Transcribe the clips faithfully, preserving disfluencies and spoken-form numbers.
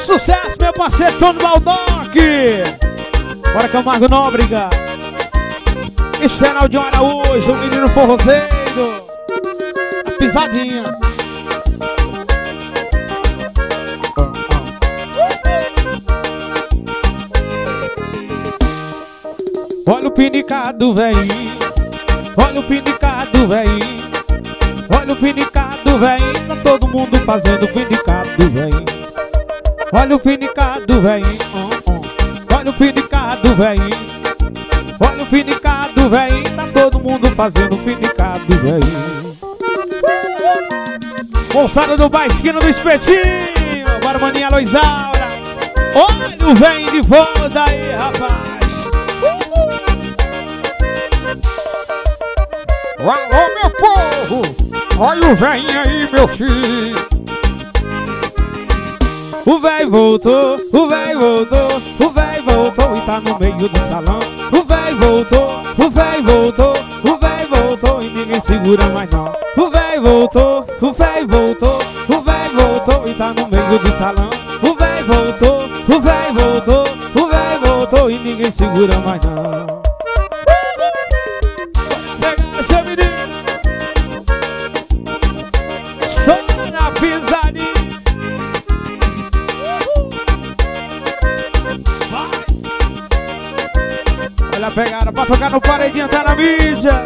Sucesso, meu parceiro Tony Baldock. Bora Camargo Nóbrega. Esse é Naldinho Araújo, o menino forrozeiro. A pisadinha. Olha o pinicado, velhinho. Olha o pinicado, velhinho. Olha o pinicado, velhinho. Tá todo mundo fazendo pinicado, velhinho. Olha o pinicado, velhinho. Oh, oh. Olha o pinicado, velhinho. Olha o pinicado, velhinho. Tá todo mundo fazendo pinicado, velhinho. Moçada do bairro, esquina do Espetinho. Bora, maninha Loisaura. Olha o velhinho de volta aí, rapaz. Alô, meu povo! Olha o velhinho aí, meu filho! O velho voltou, o velho voltou, o velho voltou e tá no meio do salão. O velho voltou, o velho voltou, o velho voltou e ninguém segura mais não. O velho voltou, o velho voltou, o velho voltou e tá no meio do salão. O velho voltou, o velho voltou, o velho voltou e ninguém segura mais não. Seu menino, só na pisadinha. Olha a pegada pra tocar no paredinho, tá na mídia.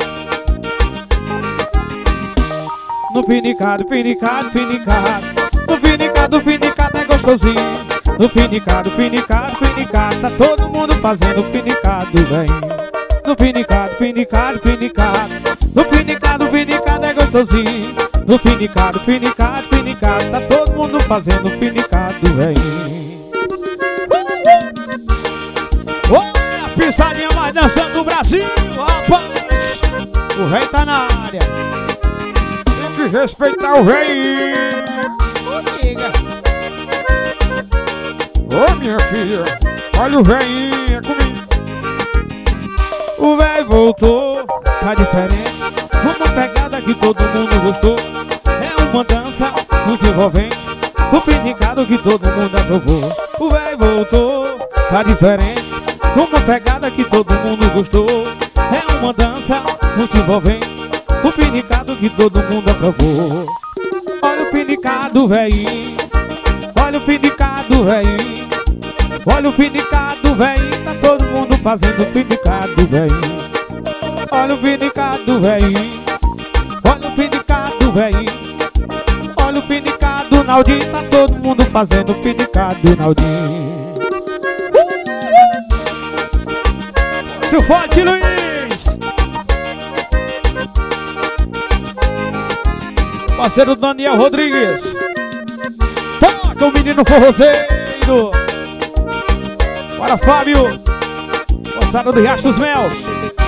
No pinicado, pinicado, pinicado. No pinicado, pinicado é gostosinho. No pinicado, pinicado, pinicado. Tá todo mundo fazendo pinicado, velho. No pinicado, pinicado, pinicado. No pinicado, pinicado é gostosinho. No pinicado, pinicado, pinicado. Tá todo mundo fazendo pinicado, velho. Olha a pisadinha mais dançando do Brasil, rapaz. O rei tá na área. Tem que respeitar o rei. Ô, minha filha, olha o velhinho, é comigo. O velho voltou, tá diferente. Uma pegada que todo mundo gostou. É uma dança muito envolvente. O pinicado que todo mundo aprovou. O velho voltou, tá diferente. Uma pegada que todo mundo gostou. É uma dança muito envolvente. O pinicado que todo mundo aprovou. Olha o pinicado, velhinho. Olha o pinicado, velhinho. Olha o pinicado, velhinho. Tá todo mundo fazendo pinicado, velhinho. Olha o pinicado, velhinho. Olha o pinicado, velhinho. Olha o pinicado, Naldinho. Tá todo mundo fazendo pinicado, Naldinho. Seu forte, Luiz. Parceiro Daniel Rodrigues. Toca o menino forrozeiro. Bora, Fábio. Moçada do Riacho dos Mels.